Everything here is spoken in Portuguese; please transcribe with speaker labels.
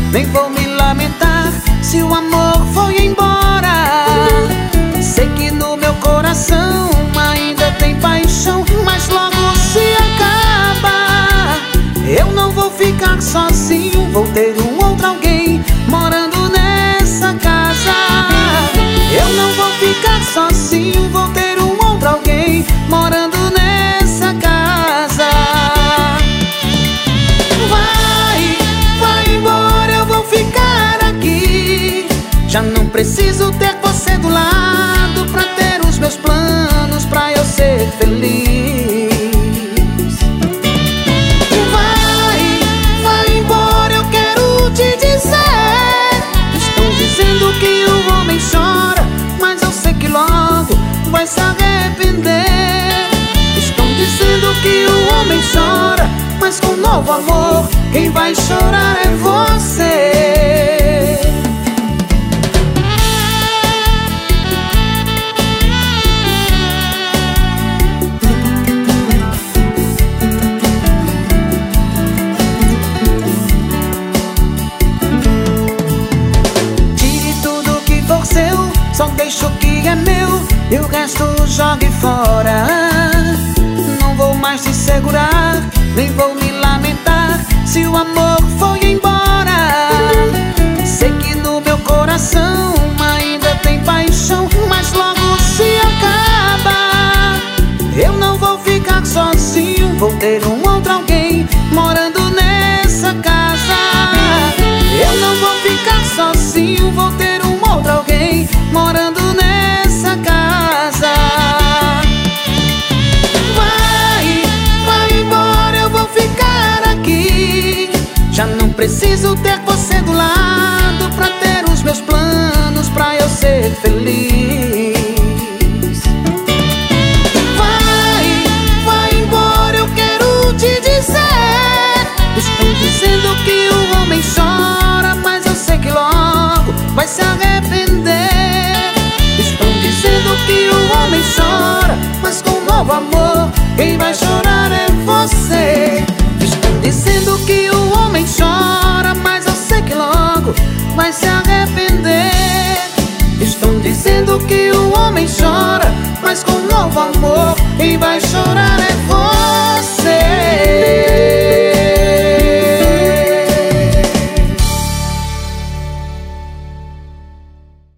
Speaker 1: nem vou me lamentar se o amor foi embora. Sei que no meu coração ainda tem paixão, mas logo se acaba. Eu não vou ficar sozinho, vou ter um outro alguém morando nessa casa. Eu não vou ficar sozinho, vou ter um outro alguém morando nessa casa. Vai embora, eu vou ficar aqui. Já não preciso ter você do lado pra ter os meus planos, pra eu ser feliz. Vai embora, eu quero te dizer. Estão dizendo que o homem chora, mas eu sei que logo vai se arrepender. Estão dizendo que o homem chora, mas com novo amor quem vai chorar é você. Tire tudo que for seu, só deixa o que é meu e o resto jogue fora. Não vou mais te segurar, nem vou me lamentar se o amor foi embora. Sei que no meu coração ainda tem paixão, mas logo se acaba. Eu não vou ficar sozinho, vou ter um outro alguém morando nessa casa. Eu não vou ficar sozinho, vou ter um outro alguém morando nessa casa. Vai embora, eu vou ficar aqui. Já não preciso ter você do lado pra ter os meus planos, pra eu ser feliz. Vai embora, eu quero te dizer. Estão dizendo que o homem chora, mas eu sei que logo vai se arrepender. Estão dizendo que o homem chora, mas com novo amor quem vai chorar é você. Estão dizendo que o homem chora, mas eu sei que logo vai se arrepender. Estão dizendo que o homem chora, mas com novo amor